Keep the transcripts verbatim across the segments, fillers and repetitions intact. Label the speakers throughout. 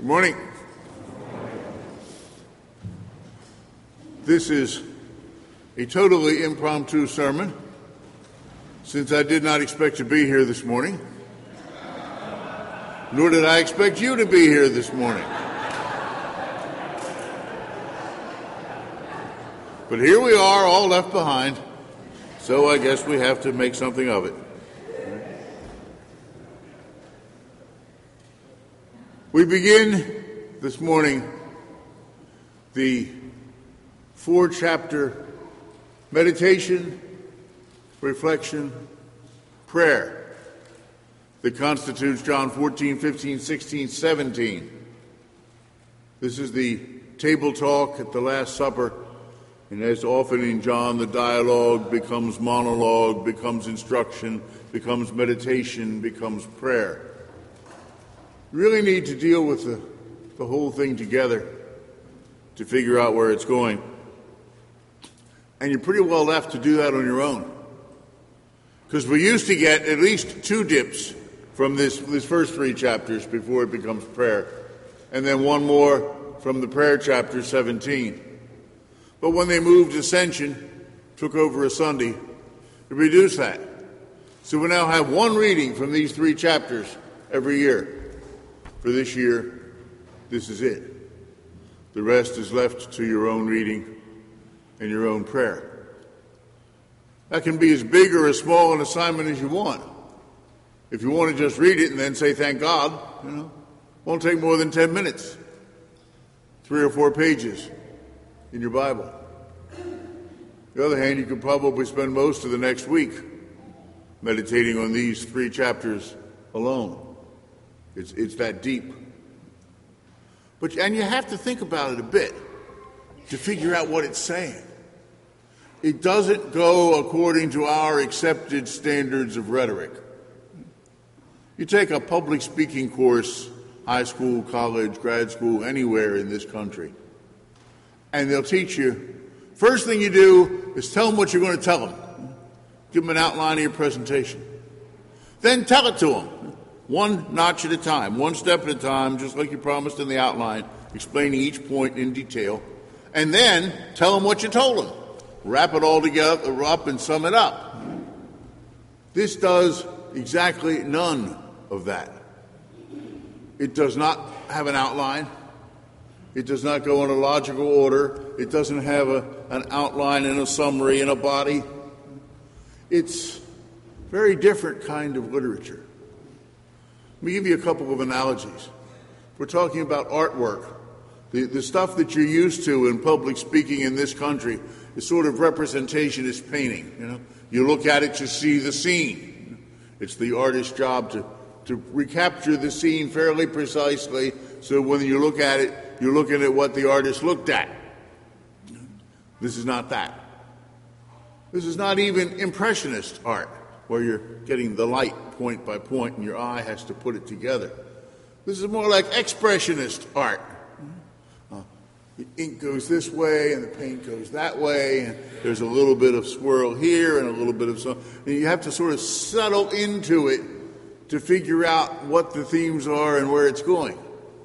Speaker 1: Good morning. This is a totally impromptu sermon, since I did not expect to be here this morning, nor did I expect you to be here this morning. But here we are, all left behind, so I guess we have to make something of it. We begin this morning the four-chapter meditation, reflection, prayer that constitutes John fourteen, fifteen, sixteen, seventeen. This is the table talk at the Last Supper, and as often in John, the dialogue becomes monologue, becomes instruction, becomes meditation, becomes prayer. You really need to deal with the, the whole thing together to figure out where it's going. And you're pretty well left to do that on your own. Because we used to get at least two dips from this, this first three chapters before it becomes prayer. And then one more from the prayer chapter seventeen. But when they moved Ascension, took over a Sunday, it reduced that. So we now have one reading from these three chapters every year. For this year, this is it. The rest is left to your own reading and your own prayer. That can be as big or as small an assignment as you want. If you want to just read it and then say thank God, you know, won't take more than ten minutes. Three or four pages in your Bible. On the other hand, you could probably spend most of the next week meditating on these three chapters alone. It's, it's that deep. But, and you have to think about it a bit to figure out what it's saying. It doesn't go according to our accepted standards of rhetoric. You take a public speaking course, high school, college, grad school, anywhere in this country, and they'll teach you, first thing you do is tell them what you're going to tell them. Give them an outline of your presentation. Then tell it to them. One notch at a time, one step at a time, just like you promised in the outline, explaining each point in detail. And then tell them what you told them. Wrap it all together up and sum it up. This does exactly none of that. It does not have an outline. It does not go in a logical order. It doesn't have a, an outline and a summary and a body. It's a very different kind of literature. Let me give you a couple of analogies. We're talking about artwork. The, the stuff that you're used to in public speaking in this country is sort of representationist painting. You know, you look at it to see the scene. It's the artist's job to, to recapture the scene fairly precisely, so when you look at it, you're looking at what the artist looked at. This is not that. This is not even impressionist art, where you're getting the light point by point and your eye has to put it together. This is more like expressionist art. Uh, the ink goes this way and the paint goes that way, and there's a little bit of swirl here and a little bit of some. And you have to sort of settle into it to figure out what the themes are and where it's going.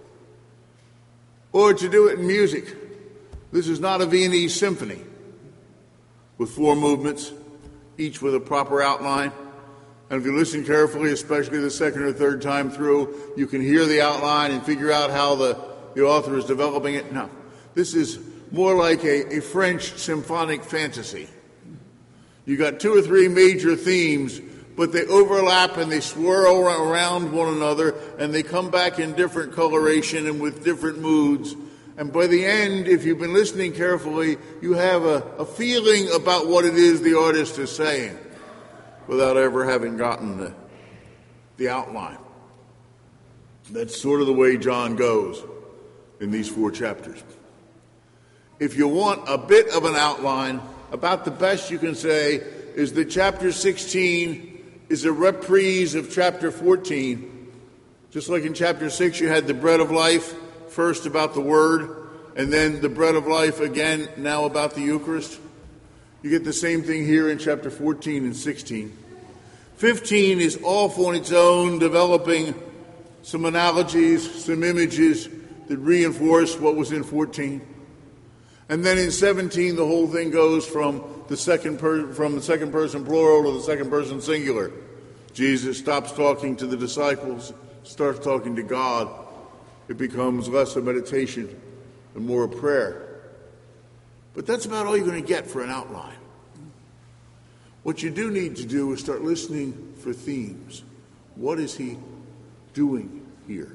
Speaker 1: Or to do it in music. This is not a Viennese symphony with four movements, each with a proper outline. And if you listen carefully, especially the second or third time through, you can hear the outline and figure out how the, the author is developing it. No, this is more like a, a French symphonic fantasy. You got two or three major themes, but they overlap and they swirl around one another, and they come back in different coloration and with different moods. And by the end, if you've been listening carefully, you have a, a feeling about what it is the artist is saying, without ever having gotten the, the outline. That's sort of the way John goes in these four chapters. If you want a bit of an outline, about the best you can say is that chapter sixteen is a reprise of chapter fourteen. Just like in chapter six you had the bread of life, first about the word, and then the bread of life again, now about the Eucharist. You get the same thing here in chapter fourteen and sixteen. fifteen is off on its own, developing some analogies, some images that reinforce what was in fourteen. And then in seventeen, the whole thing goes from the second per- from the second person plural to the second person singular. Jesus stops talking to the disciples, starts talking to God. It becomes less a meditation and more a prayer. But that's about all you're going to get for an outline. What you do need to do is start listening for themes. What is he doing here?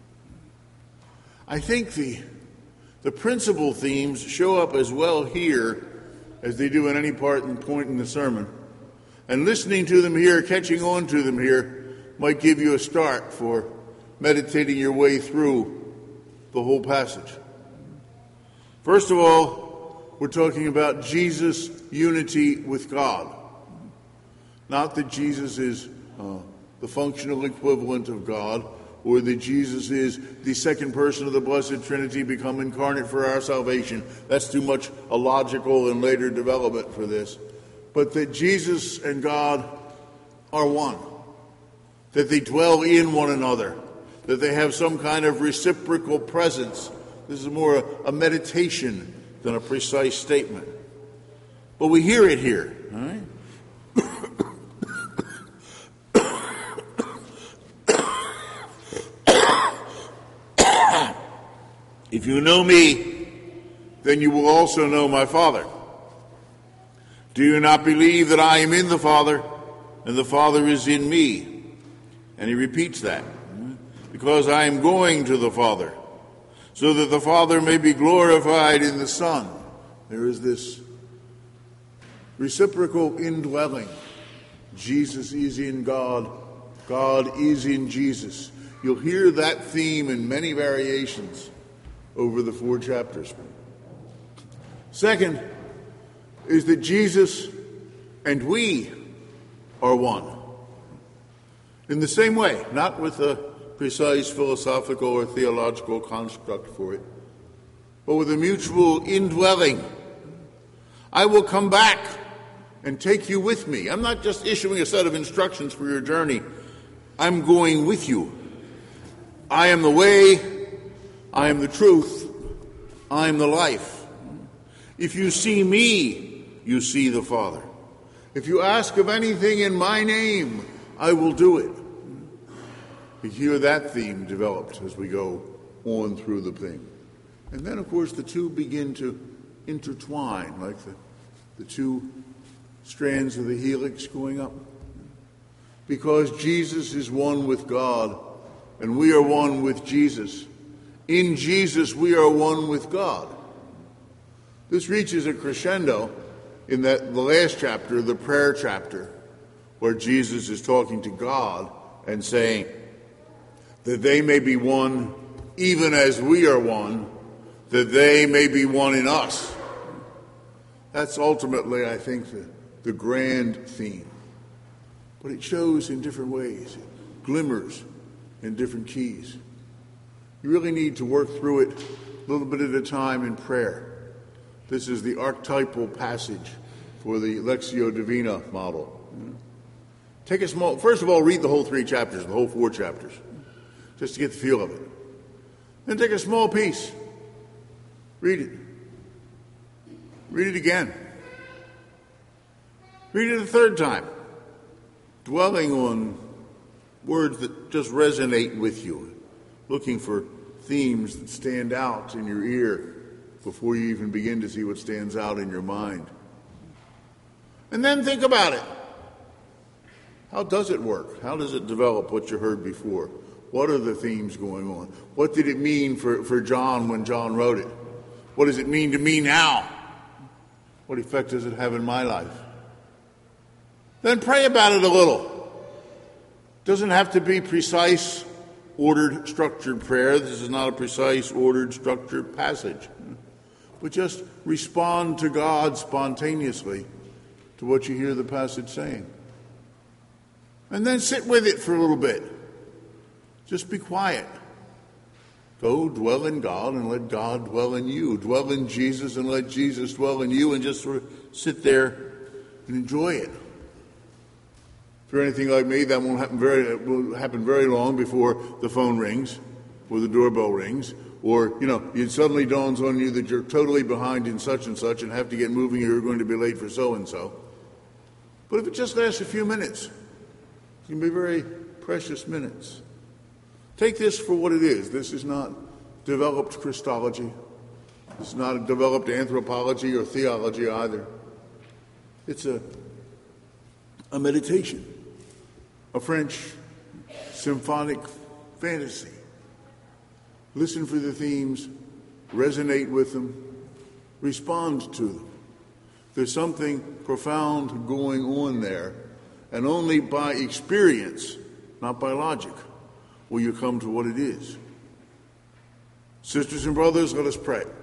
Speaker 1: I think the, the principal themes show up as well here as they do in any part and point in the sermon. And listening to them here, catching on to them here, might give you a start for meditating your way through the whole passage. First of all, we're talking about Jesus' unity with God. Not that Jesus is uh, the functional equivalent of God, or that Jesus is the second person of the Blessed Trinity become incarnate for our salvation. That's too much a logical and later development for this. But that Jesus and God are one. That they dwell in one another. That they have some kind of reciprocal presence. This is more a, a meditation than a precise statement. But we hear it here, all right? If you know me, then you will also know my Father. Do you not believe that I am in the Father, and the Father is in me? And he repeats that. Because I am going to the Father, so that the Father may be glorified in the Son. There is this reciprocal indwelling. Jesus is in God. God is in Jesus. You'll hear that theme in many variations over the four chapters. Second is that Jesus and we are one. In the same way, not with a precise philosophical or theological construct for it, but with a mutual indwelling. I will come back and take you with me. I'm not just issuing a set of instructions for your journey. I'm going with you. I am the way, I am the truth, I am the life. If you see me, you see the Father. If you ask of anything in my name, I will do it. We hear that theme developed as we go on through the thing. And then, of course, the two begin to intertwine, like the, the two strands of the helix going up. Because Jesus is one with God, and we are one with Jesus. In Jesus, we are one with God. This reaches a crescendo in that the last chapter, the prayer chapter, where Jesus is talking to God and saying that they may be one even as we are one, that they may be one in us. That's ultimately, I think, the, the grand theme. But it shows in different ways. It glimmers in different keys. You really need to work through it a little bit at a time in prayer. This is the archetypal passage for the Lectio Divina model. Take a small, first of all, read the whole three chapters, the whole four chapters, just to get the feel of it. Then take a small piece. Read it. Read it again. Read it a third time, dwelling on words that just resonate with you, looking for themes that stand out in your ear before you even begin to see what stands out in your mind. And then think about it. How does it work? How does it develop what you heard before? What are the themes going on? What did it mean for, for John when John wrote it? What does it mean to me now? What effect does it have in my life? Then pray about it a little. It doesn't have to be precise, ordered, structured prayer. This is not a precise, ordered, structured passage. But just respond to God spontaneously to what you hear the passage saying. And then sit with it for a little bit. Just be quiet. Go dwell in God and let God dwell in you. Dwell in Jesus and let Jesus dwell in you, and just sort of sit there and enjoy it. If you're anything like me, that won't happen very, it will happen very long before the phone rings. or the doorbell rings, or, you know, it suddenly dawns on you that you're totally behind in such and such and have to get moving or you're going to be late for so-and-so. But if it just lasts a few minutes, it can be very precious minutes. Take this for what it is. This is not developed Christology. It's not a developed anthropology or theology either. It's a, a meditation, a French symphonic fantasy. Listen for the themes, resonate with them, respond to them. There's something profound going on there, and only by experience, not by logic, will you come to what it is. Sisters and brothers, let us pray.